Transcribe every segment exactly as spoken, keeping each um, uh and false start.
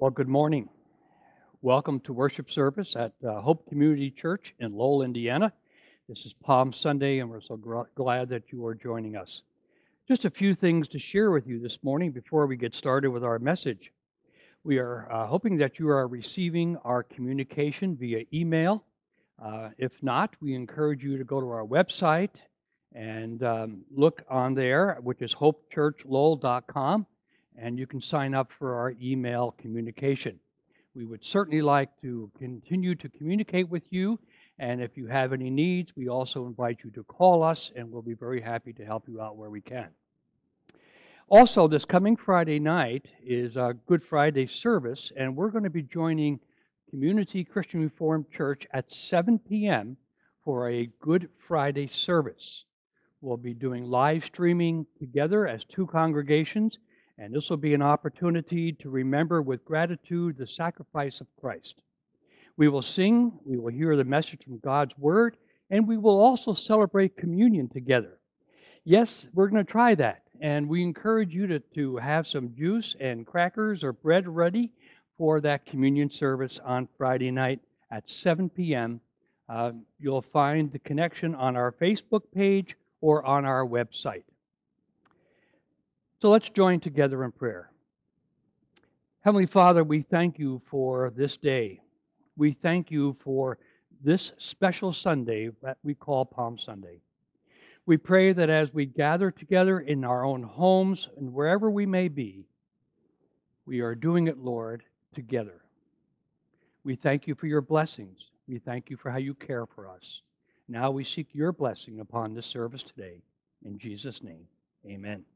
Well, good morning. Welcome to worship service at uh, Hope Community Church in Lowell, Indiana. This is Palm Sunday, and we're so gr- glad that you are joining us. Just a few things to share with you this morning before we get started with our message. We are uh, hoping that you are receiving our communication via email. Uh, if not, we encourage you to go to our website and um, look on there, which is hope church lowell dot com, and you can sign up for our email communication. We would certainly like to continue to communicate with you, and if you have any needs, we also invite you to call us, and we'll be very happy to help you out where we can. Also, this coming Friday night is a Good Friday service, and we're going to be joining Community Christian Reformed Church at seven p.m. for a Good Friday service. We'll be doing live streaming together as two congregations, and this will be an opportunity to remember with gratitude the sacrifice of Christ. We will sing, we will hear the message from God's Word, and we will also celebrate communion together. Yes, we're going to try that, and we encourage you to, to have some juice and crackers or bread ready for that communion service on Friday night at seven p.m. Uh, you'll find the connection on our Facebook page or on our website. So let's join together in prayer. Heavenly Father, we thank you for this day. We thank you for this special Sunday that we call Palm Sunday. We pray that as we gather together in our own homes and wherever we may be, we are doing it, Lord, together. We thank you for your blessings. We thank you for how you care for us. Now we seek your blessing upon this service today. In Jesus' name, amen.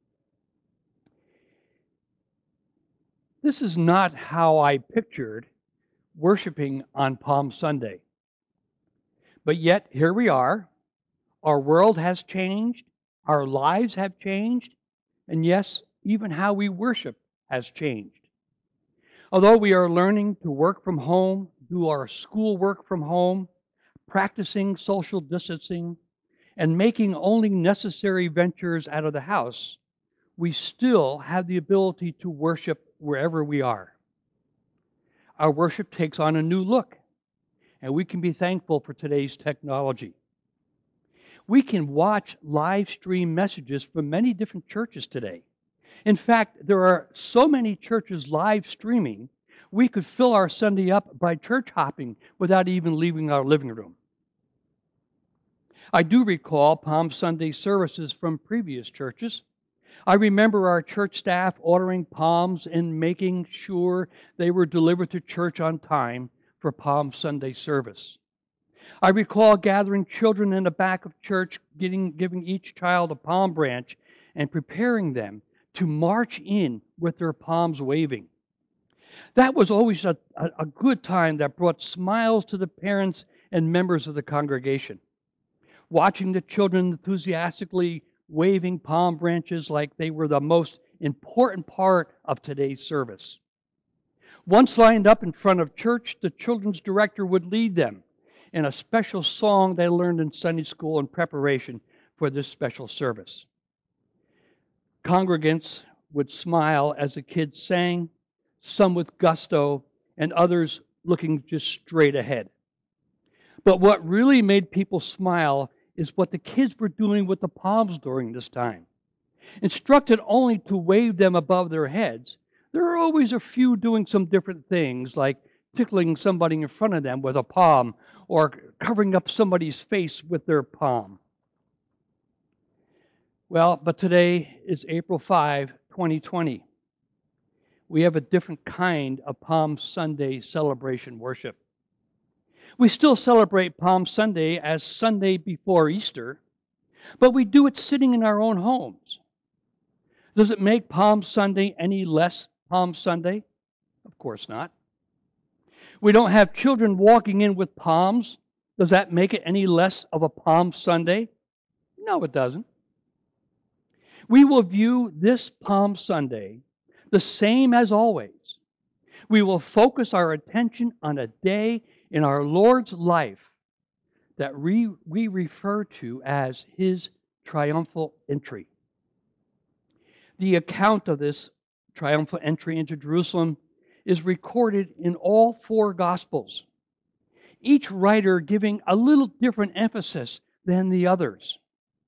This is not how I pictured worshiping on Palm Sunday. But yet, here we are. Our world has changed. Our lives have changed. And yes, even how we worship has changed. Although we are learning to work from home, do our school work from home, practicing social distancing, and making only necessary ventures out of the house, we still have the ability to worship wherever we are. Our worship takes on a new look, and we can be thankful for today's technology. We can watch live stream messages from many different churches today. In fact, there are so many churches live streaming, we could fill our Sunday up by church hopping without even leaving our living room. I do recall Palm Sunday services from previous churches. I remember our church staff ordering palms and making sure they were delivered to church on time for Palm Sunday service. I recall gathering children in the back of church, getting, giving each child a palm branch and preparing them to march in with their palms waving. That was always a, a, a good time that brought smiles to the parents and members of the congregation. Watching the children enthusiastically waving palm branches like they were the most important part of today's service. Once lined up in front of church, the children's director would lead them in a special song they learned in Sunday school in preparation for this special service. Congregants would smile as the kids sang, some with gusto and others looking just straight ahead. But what really made people smile is what the kids were doing with the palms during this time. Instructed only to wave them above their heads, there are always a few doing some different things, like tickling somebody in front of them with a palm or covering up somebody's face with their palm. Well, but today is April fifth, twenty twenty. We have a different kind of Palm Sunday celebration worship. We still celebrate Palm Sunday as Sunday before Easter, but we do it sitting in our own homes. Does it make Palm Sunday any less Palm Sunday? Of course not. We don't have children walking in with palms. Does that make it any less of a Palm Sunday? No, it doesn't. We will view this Palm Sunday the same as always. We will focus our attention on a day in our Lord's life that we, we refer to as His triumphal entry. The account of this triumphal entry into Jerusalem is recorded in all four Gospels, each writer giving a little different emphasis than the others.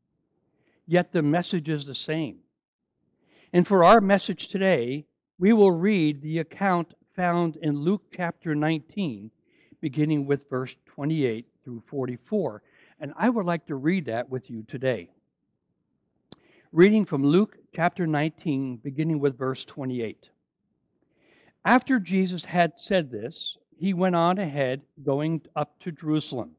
Yet the message is the same. And for our message today, we will read the account found in Luke chapter nineteen, beginning with verse twenty-eight through forty-four. And I would like to read that with you today. Reading from Luke chapter nineteen, beginning with verse twenty-eight. After Jesus had said this, he went on ahead, going up to Jerusalem.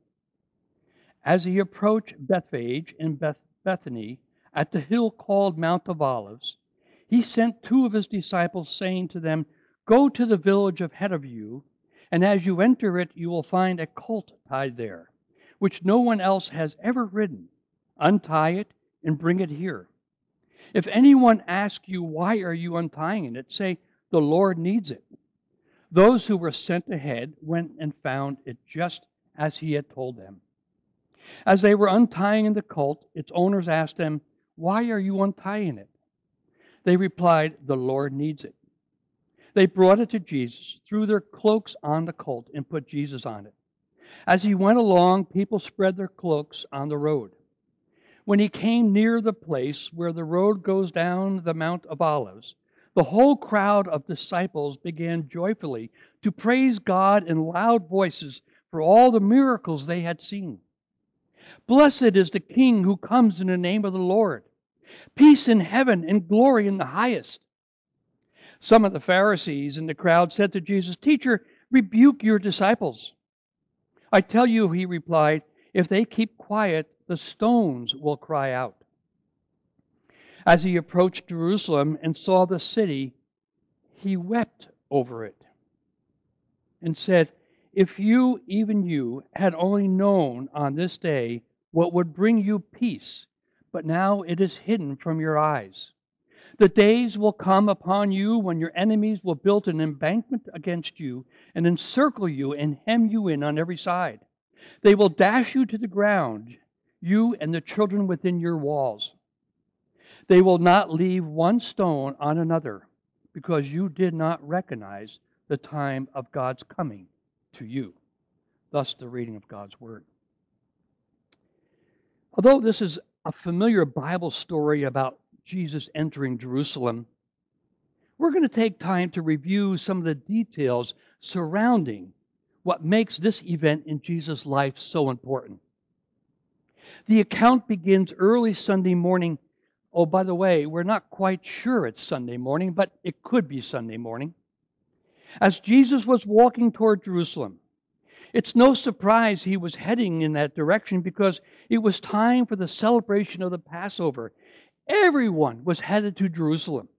As he approached Bethphage and Beth- Bethany at the hill called Mount of Olives, he sent two of his disciples, saying to them, "Go to the village ahead of you, and as you enter it, you will find a colt tied there, which no one else has ever ridden. Untie it and bring it here. If anyone asks you, 'Why are you untying it?' say, 'The Lord needs it.'" Those who were sent ahead went and found it just as he had told them. As they were untying the colt, its owners asked them, "Why are you untying it?" They replied, "The Lord needs it." They brought it to Jesus, threw their cloaks on the colt, and put Jesus on it. As he went along, people spread their cloaks on the road. When he came near the place where the road goes down the Mount of Olives, the whole crowd of disciples began joyfully to praise God in loud voices for all the miracles they had seen. "Blessed is the King who comes in the name of the Lord. Peace in heaven and glory in the highest." Some of the Pharisees in the crowd said to Jesus, "Teacher, rebuke your disciples." "I tell you," he replied, "if they keep quiet, the stones will cry out." As he approached Jerusalem and saw the city, he wept over it and said, "If you, even you, had only known on this day what would bring you peace, but now it is hidden from your eyes. The days will come upon you when your enemies will build an embankment against you and encircle you and hem you in on every side. They will dash you to the ground, you and the children within your walls. They will not leave one stone on another, because you did not recognize the time of God's coming to you." Thus the reading of God's Word. Although this is a familiar Bible story about Jesus entering Jerusalem, we're going to take time to review some of the details surrounding what makes this event in Jesus' life so important. The account begins early Sunday morning. Oh, by the way, we're not quite sure it's Sunday morning, but it could be Sunday morning. As Jesus was walking toward Jerusalem, it's no surprise he was heading in that direction because it was time for the celebration of the Passover. Everyone was headed to Jerusalem.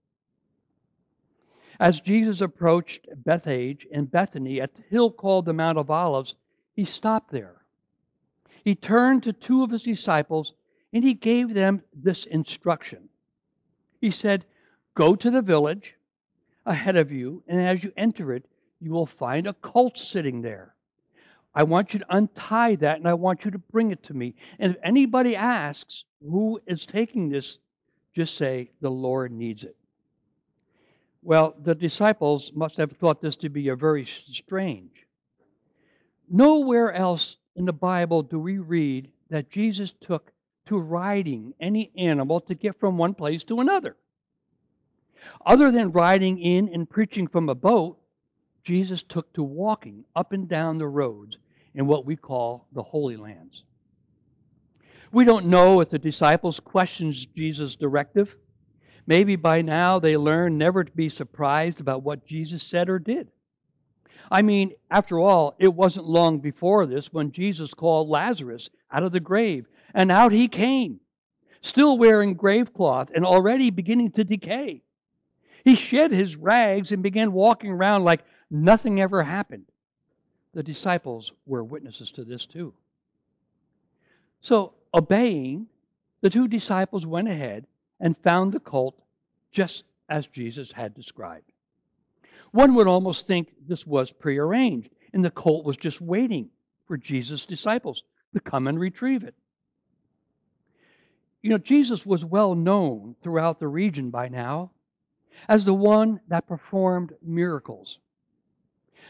As Jesus approached Bethphage and Bethany at the hill called the Mount of Olives, he stopped there. He turned to two of his disciples and he gave them this instruction. He said, "Go to the village ahead of you, and as you enter it, you will find a colt sitting there. I want you to untie that, and I want you to bring it to me. And if anybody asks who is taking this, just say, 'The Lord needs it.'" Well, the disciples must have thought this to be a very strange. Nowhere else in the Bible do we read that Jesus took to riding any animal to get from one place to another. Other than riding in and preaching from a boat, Jesus took to walking up and down the roads in what we call the Holy Lands. We don't know if the disciples questioned Jesus' directive. Maybe by now they learned never to be surprised about what Jesus said or did. I mean, after all, it wasn't long before this when Jesus called Lazarus out of the grave, and out he came, still wearing grave cloth and already beginning to decay. He shed his rags and began walking around like nothing ever happened. The disciples were witnesses to this too. So, obeying, the two disciples went ahead and found the colt just as Jesus had described. One would almost think this was prearranged, and the colt was just waiting for Jesus' disciples to come and retrieve it. You know, Jesus was well known throughout the region by now as the one that performed miracles.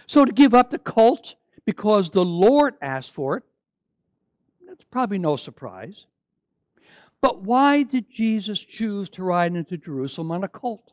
So to give up the cult because the Lord asked for it, that's probably no surprise. But why did Jesus choose to ride into Jerusalem on a colt?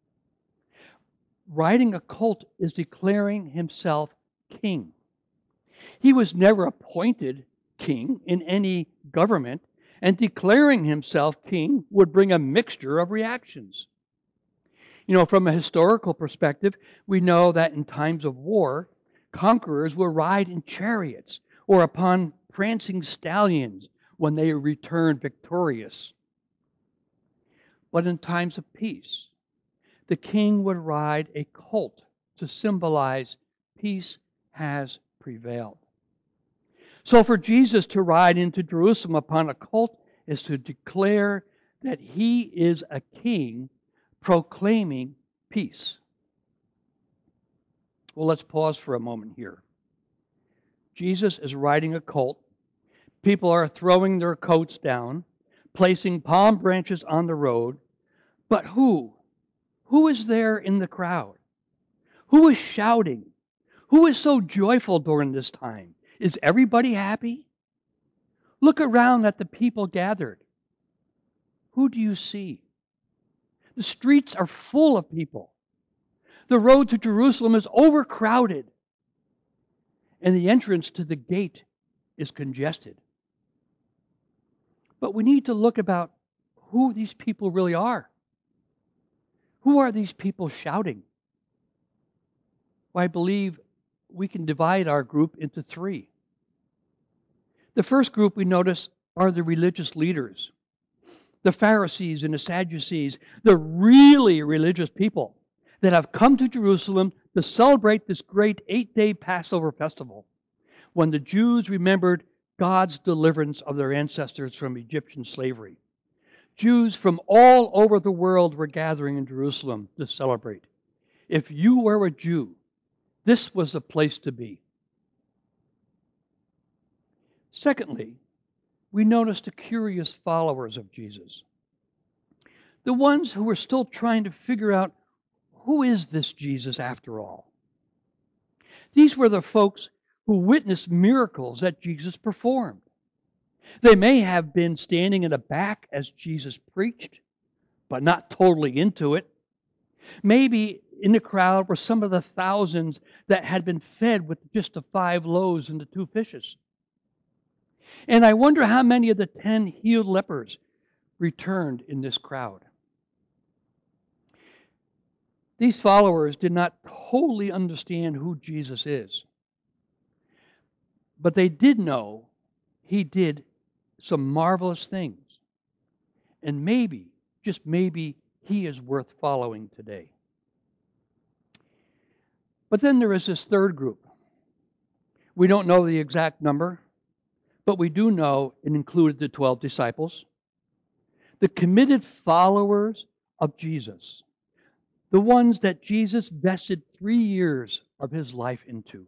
Riding a colt is declaring himself king. He was never appointed king in any government, and declaring himself king would bring a mixture of reactions. You know, from a historical perspective, we know that in times of war, conquerors will ride in chariots or upon prancing stallions when they return victorious. But in times of peace, the king would ride a colt to symbolize peace has prevailed. So for Jesus to ride into Jerusalem upon a colt is to declare that he is a king proclaiming peace. Well, let's pause for a moment here. Jesus is riding a colt. People are throwing their coats down, placing palm branches on the road. But who? Who is there in the crowd? Who is shouting? Who is so joyful during this time? Is everybody happy? Look around at the people gathered. Who do you see? The streets are full of people. The road to Jerusalem is overcrowded, and the entrance to the gate is congested. But we need to look about who these people really are. Who are these people shouting? Well, I believe we can divide our group into three. The first group we notice are the religious leaders, the Pharisees and the Sadducees, the really religious people that have come to Jerusalem to celebrate this great eight-day Passover festival, when the Jews remembered God's deliverance of their ancestors from Egyptian slavery. Jews from all over the world were gathering in Jerusalem to celebrate. If you were a Jew, this was the place to be. Secondly, we notice the curious followers of Jesus, the ones who were still trying to figure out, who is this Jesus after all? These were the folks who witnessed miracles that Jesus performed. They may have been standing in the back as Jesus preached, but not totally into it. Maybe in the crowd were some of the thousands that had been fed with just the five loaves and the two fishes. And I wonder how many of the ten healed lepers returned in this crowd. These followers did not totally understand who Jesus is, but they did know he did some marvelous things. And maybe, just maybe, he is worth following today. But then there is this third group. We don't know the exact number, but we do know it included the twelve disciples, the committed followers of Jesus, the ones that Jesus vested three years of his life into.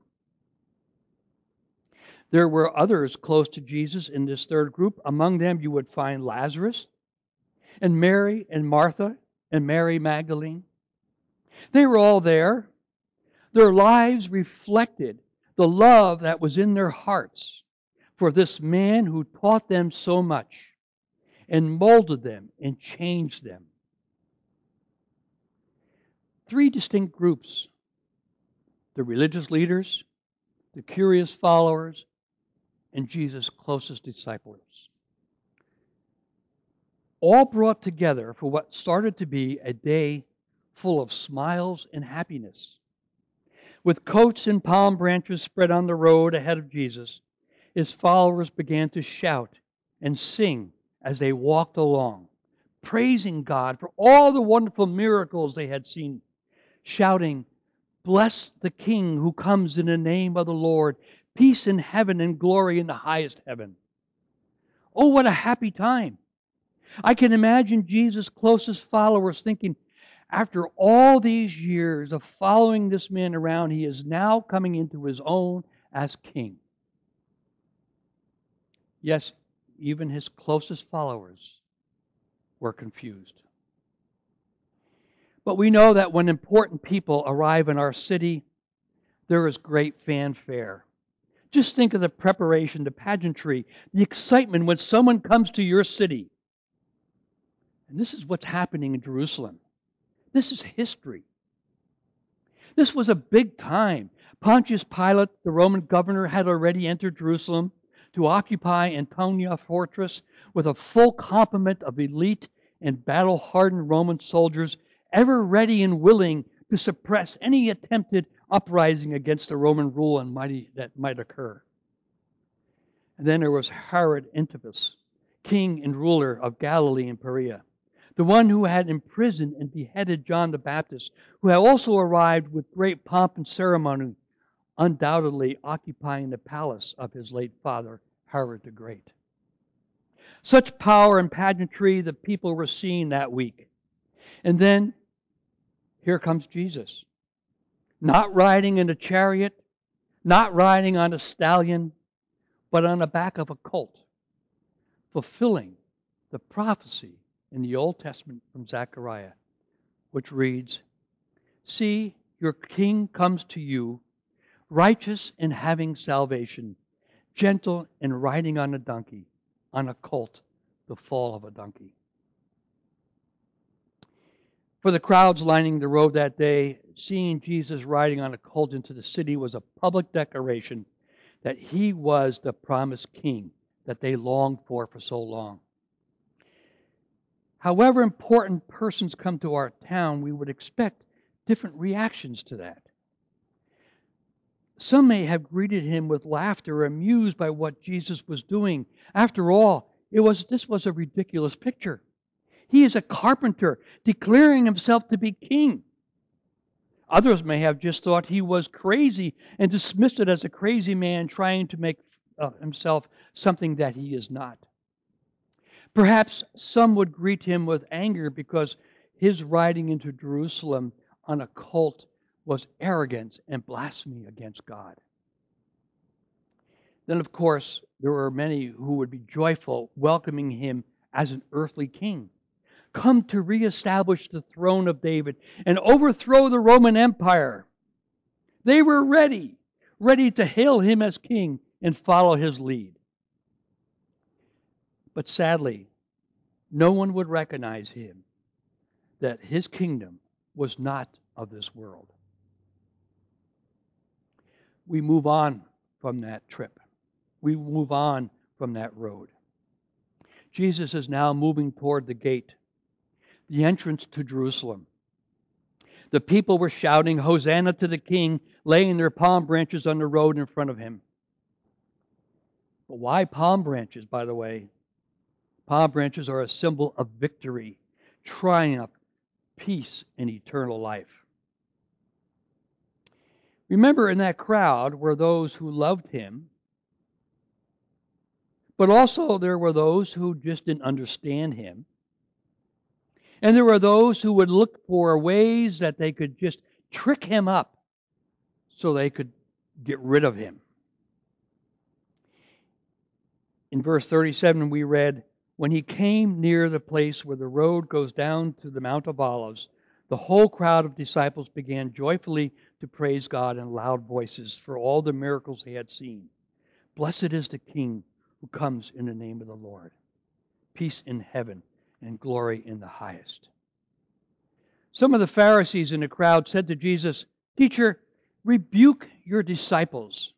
There were others close to Jesus in this third group. Among them, you would find Lazarus and Mary and Martha and Mary Magdalene. They were all there. Their lives reflected the love that was in their hearts for this man who taught them so much and molded them and changed them. Three distinct groups: the religious leaders, the curious followers, and Jesus' closest disciples. All brought together for what started to be a day full of smiles and happiness. With coats and palm branches spread on the road ahead of Jesus, his followers began to shout and sing as they walked along, praising God for all the wonderful miracles they had seen, shouting, "Bless the King who comes in the name of the Lord, peace in heaven and glory in the highest heaven." Oh, what a happy time. I can imagine Jesus' closest followers thinking, after all these years of following this man around, he is now coming into his own as king. Yes, even his closest followers were confused. But we know that when important people arrive in our city, there is great fanfare. Just think of the preparation, the pageantry, the excitement when someone comes to your city. And this is what's happening in Jerusalem. This is history. This was a big time. Pontius Pilate, the Roman governor, had already entered Jerusalem to occupy Antonia fortress with a full complement of elite and battle-hardened Roman soldiers, ever ready and willing to suppress any attempted uprising against the Roman rule and mighty that might occur. And then there was Herod Antipas, king and ruler of Galilee and Perea, the one who had imprisoned and beheaded John the Baptist, who had also arrived with great pomp and ceremony, undoubtedly occupying the palace of his late father, Herod the Great. Such power and pageantry the people were seeing that week. And then here comes Jesus. Not riding in a chariot, not riding on a stallion, but on the back of a colt, fulfilling the prophecy in the Old Testament from Zechariah, which reads, "See, your king comes to you, righteous and having salvation, gentle and riding on a donkey, on a colt, the foal of a donkey." For the crowds lining the road that day, seeing Jesus riding on a colt into the city was a public declaration that he was the promised king that they longed for for so long. However important persons come to our town, we would expect different reactions to that. Some may have greeted him with laughter, amused by what Jesus was doing. After all, it was this was a ridiculous picture. He is a carpenter, declaring himself to be king. Others may have just thought he was crazy and dismissed it as a crazy man trying to make uh, himself something that he is not. Perhaps some would greet him with anger because his riding into Jerusalem on a colt was arrogance and blasphemy against God. Then, of course, there were many who would be joyful, welcoming him as an earthly king, come to reestablish the throne of David and overthrow the Roman Empire. They were ready, ready to hail him as king and follow his lead. But sadly, no one would recognize him, that his kingdom was not of this world. We move on from that trip. We move on from that road. Jesus is now moving toward the gate, the entrance to Jerusalem. The people were shouting, "Hosanna to the King," laying their palm branches on the road in front of him. But why palm branches, by the way? Palm branches are a symbol of victory, triumph, peace, and eternal life. Remember, in that crowd were those who loved him, but also there were those who just didn't understand him. And there were those who would look for ways that they could just trick him up so they could get rid of him. In verse thirty-seven, we read, "When he came near the place where the road goes down to the Mount of Olives, the whole crowd of disciples began joyfully to praise God in loud voices for all the miracles they had seen. Blessed is the King who comes in the name of the Lord. Peace in heaven and glory in the highest." Some of the Pharisees in the crowd said to Jesus, "Teacher, rebuke your disciples."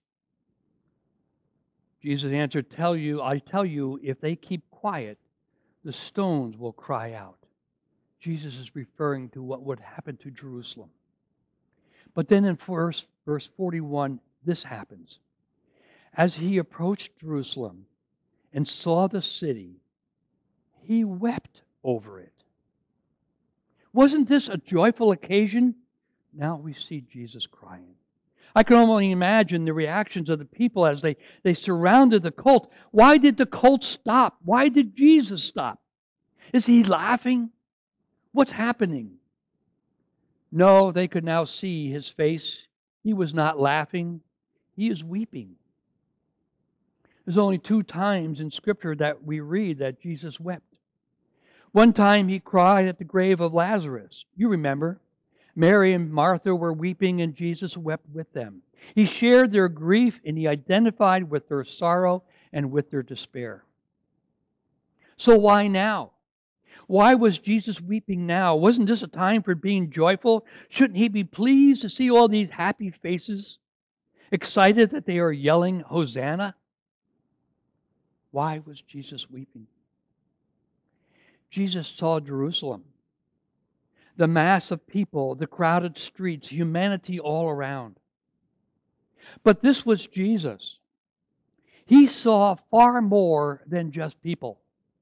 Jesus answered, "Tell you, I tell you, if they keep quiet, the stones will cry out." Jesus is referring to what would happen to Jerusalem. But then in verse, verse forty-one, this happens. As he approached Jerusalem and saw the city, he wept over it. Wasn't this a joyful occasion? Now we see Jesus crying. I can only imagine the reactions of the people as they, they surrounded the colt. Why did the colt stop? Why did Jesus stop? Is he laughing? What's happening? No, they could now see his face. He was not laughing. He is weeping. There's only two times in Scripture that we read that Jesus wept. One time he cried at the grave of Lazarus. You remember. Mary and Martha were weeping, and Jesus wept with them. He shared their grief, and he identified with their sorrow and with their despair. So why now? Why was Jesus weeping now? Wasn't this a time for being joyful? Shouldn't he be pleased to see all these happy faces, excited that they are yelling, Hosanna? Why was Jesus weeping? Jesus saw Jerusalem, the mass of people, the crowded streets, humanity all around. But this was Jesus. He saw far more than just people.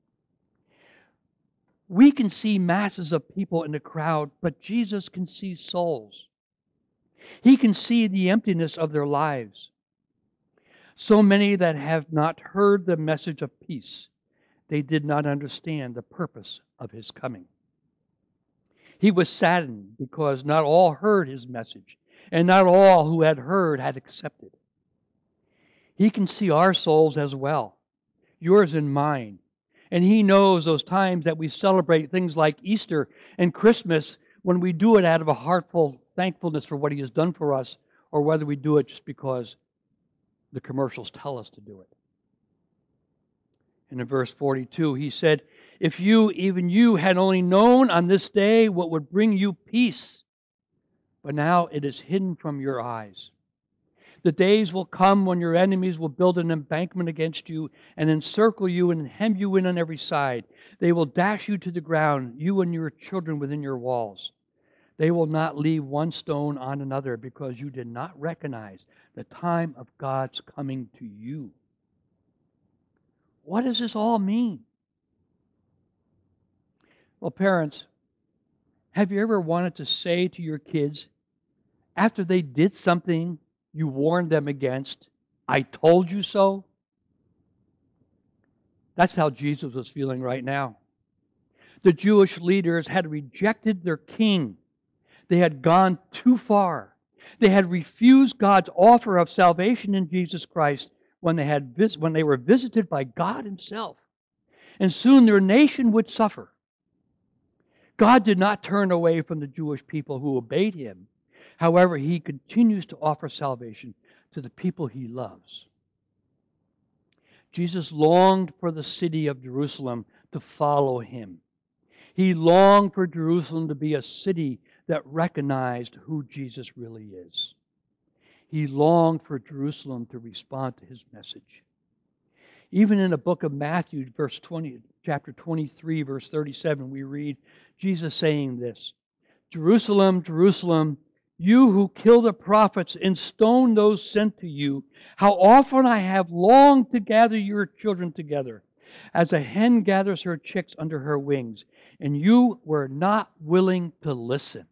We can see masses of people in the crowd, but Jesus can see souls. He can see the emptiness of their lives. So many that have not heard the message of peace, they did not understand the purpose of his coming. He was saddened because not all heard his message, and not all who had heard had accepted. He can see our souls as well, yours and mine. And he knows those times that we celebrate things like Easter and Christmas when we do it out of a heartful thankfulness for what he has done for us, or whether we do it just because the commercials tell us to do it. And in verse forty-two, he said, if you, even you, had only known on this day what would bring you peace, but now it is hidden from your eyes. The days will come when your enemies will build an embankment against you and encircle you and hem you in on every side. They will dash you to the ground, you and your children within your walls. They will not leave one stone on another because you did not recognize the time of God's coming to you. What does this all mean? Well, parents, have you ever wanted to say to your kids, after they did something you warned them against, I told you so? That's how Jesus was feeling right now. The Jewish leaders had rejected their king. They had gone too far. They had refused God's offer of salvation in Jesus Christ when they, had vis- when they were visited by God himself. And soon their nation would suffer. God did not turn away from the Jewish people who obeyed him. However, he continues to offer salvation to the people he loves. Jesus longed for the city of Jerusalem to follow him. He longed for Jerusalem to be a city that recognized who Jesus really is. He longed for Jerusalem to respond to his message. Even in the book of Matthew, verse twenty, chapter twenty-three, verse thirty-seven, we read Jesus saying this, Jerusalem, Jerusalem, you who kill the prophets and stone those sent to you, how often I have longed to gather your children together, as a hen gathers her chicks under her wings, and you were not willing to listen.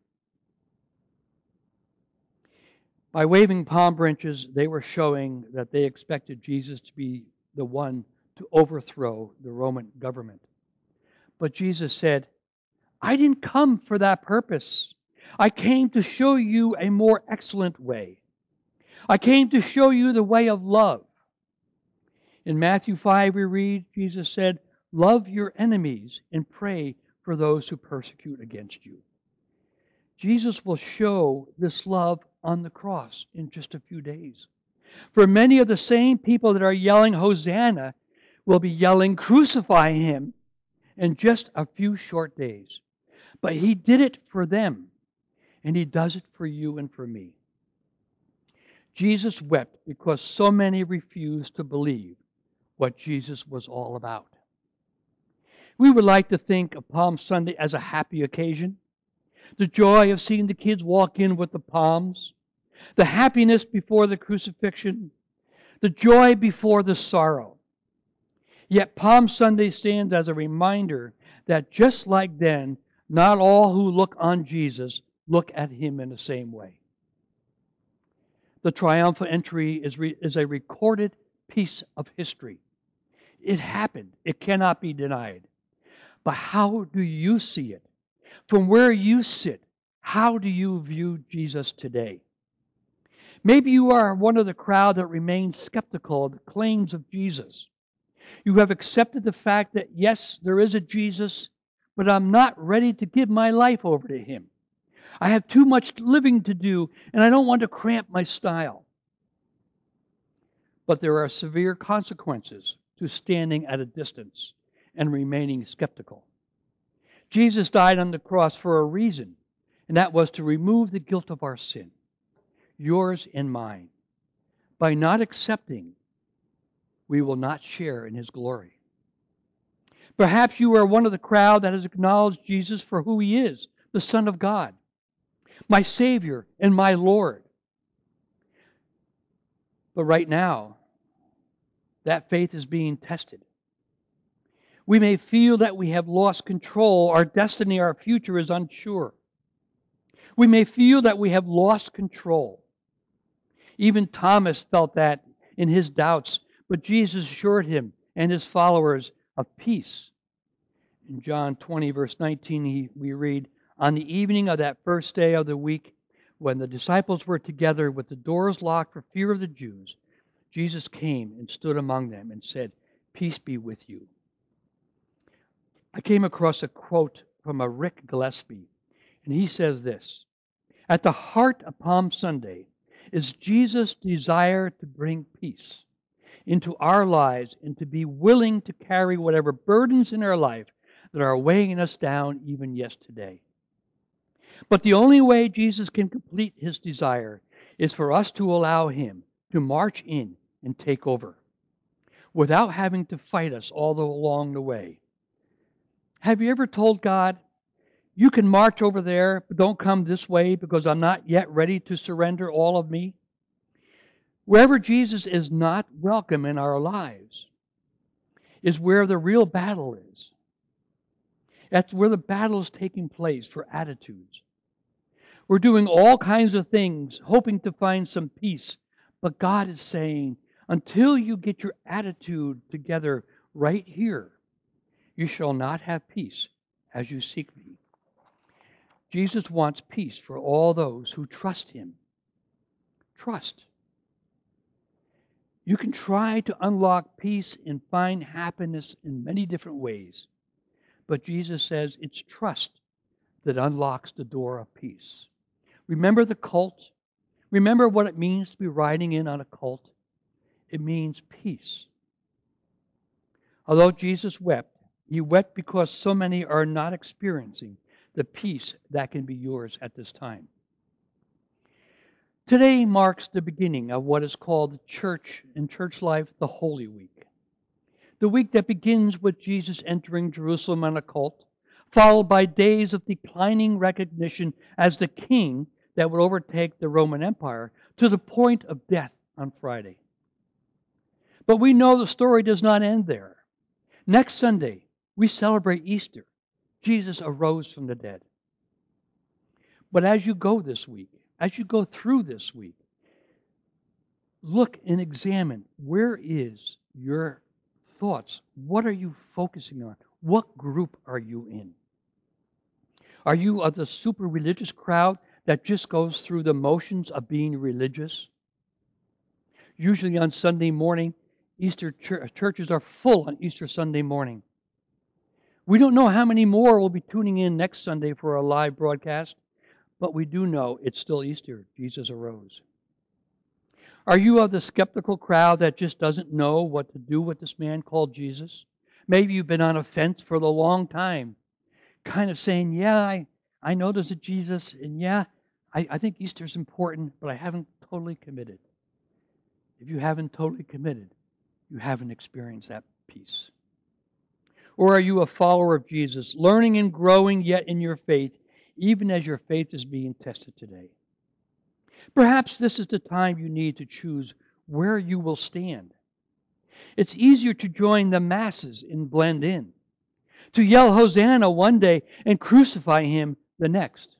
By waving palm branches, they were showing that they expected Jesus to be the one to overthrow the Roman government. But Jesus said, I didn't come for that purpose. I came to show you a more excellent way. I came to show you the way of love. In Matthew five, we read, Jesus said, love your enemies and pray for those who persecute against you. Jesus will show this love on the cross in just a few days. For many of the same people that are yelling Hosanna will be yelling crucify him in just a few short days. But he did it for them, and he does it for you and for me. Jesus wept because so many refused to believe what Jesus was all about. We would like to think of Palm Sunday as a happy occasion. The joy of seeing the kids walk in with the palms, the happiness before the crucifixion, the joy before the sorrow. Yet Palm Sunday stands as a reminder that just like then, not all who look on Jesus look at him in the same way. The triumphal entry is, re, is a recorded piece of history. It happened. It cannot be denied. But how do you see it? From where you sit, how do you view Jesus today? Maybe you are one of the crowd that remains skeptical of the claims of Jesus. You have accepted the fact that, yes, there is a Jesus, but I'm not ready to give my life over to him. I have too much living to do, and I don't want to cramp my style. But there are severe consequences to standing at a distance and remaining skeptical. Jesus died on the cross for a reason, and that was to remove the guilt of our sin, yours and mine. By not accepting, we will not share in His glory. Perhaps you are one of the crowd that has acknowledged Jesus for who He is, the Son of God, my Savior and my Lord. But right now, that faith is being tested. We may feel that we have lost control, our destiny, our future is unsure. We may feel that we have lost control. Even Thomas felt that in his doubts, but Jesus assured him and his followers of peace. In John twenty, verse nineteen, he, we read, "On the evening of that first day of the week, when the disciples were together with the doors locked for fear of the Jews, Jesus came and stood among them and said, 'Peace be with you.'" I came across a quote from a Rick Gillespie, and he says this: "At the heart of Palm Sunday is Jesus' desire to bring peace into our lives and to be willing to carry whatever burdens in our life that are weighing us down even yesterday. But the only way Jesus can complete His desire is for us to allow Him to march in and take over without having to fight us all along the way. Have you ever told God, "You can march over there, but don't come this way because I'm not yet ready to surrender all of me"? Wherever Jesus is not welcome in our lives is where the real battle is. That's where the battle is taking place for attitudes. We're doing all kinds of things, hoping to find some peace. But God is saying, until you get your attitude together right here, you shall not have peace as you seek me. Jesus wants peace for all those who trust Him. Trust. You can try to unlock peace and find happiness in many different ways. But Jesus says it's trust that unlocks the door of peace. Remember the cult? Remember what it means to be riding in on a cult? It means peace. Although Jesus wept, He wept because so many are not experiencing the peace that can be yours at this time. Today marks the beginning of what is called the church in church life, the Holy Week. The week that begins with Jesus entering Jerusalem on a colt, followed by days of declining recognition as the king that would overtake the Roman Empire to the point of death on Friday. But we know the story does not end there. Next Sunday, we celebrate Easter. Jesus arose from the dead. But as you go this week, as you go through this week, look and examine, where is your thoughts? What are you focusing on? What group are you in? Are you of the super religious crowd that just goes through the motions of being religious? Usually on Sunday morning, Easter ch- churches are full on Easter Sunday morning. We don't know how many more will be tuning in next Sunday for a live broadcast, but we do know it's still Easter. Jesus arose. Are you of the skeptical crowd that just doesn't know what to do with this man called Jesus? Maybe you've been on a fence for a long time, kind of saying, yeah, I, I know there's a Jesus, and yeah, I, I think Easter's important, but I haven't totally committed. If you haven't totally committed, you haven't experienced that peace. Or are you a follower of Jesus, learning and growing yet in your faith, even as your faith is being tested today? Perhaps this is the time you need to choose where you will stand. It's easier to join the masses and blend in, to yell Hosanna one day and crucify Him the next.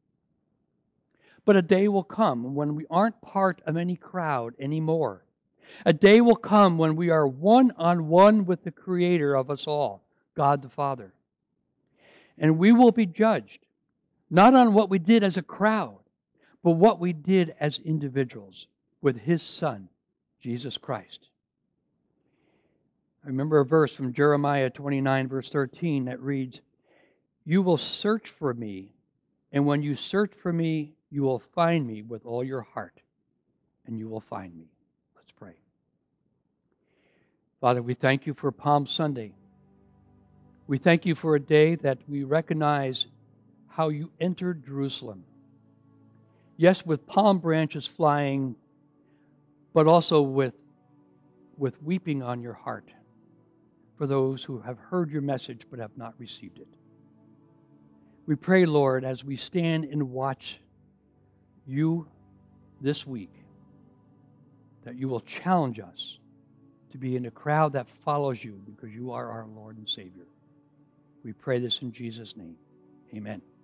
But a day will come when we aren't part of any crowd anymore. A day will come when we are one-on-one with the Creator of us all, God the Father. And we will be judged, not on what we did as a crowd, but what we did as individuals with His Son, Jesus Christ. I remember a verse from Jeremiah twenty-nine, verse thirteen, that reads, "You will search for me And when you search for me, you will find me with all your heart, and you will find me. Let's pray. Father, we thank you for Palm Sunday. We thank you for a day that we recognize how you entered Jerusalem. Yes, with palm branches flying, but also with, with weeping on your heart for those who have heard your message but have not received it. We pray, Lord, as we stand and watch you this week, that you will challenge us to be in a crowd that follows you because you are our Lord and Savior. We pray this in Jesus' name. Amen.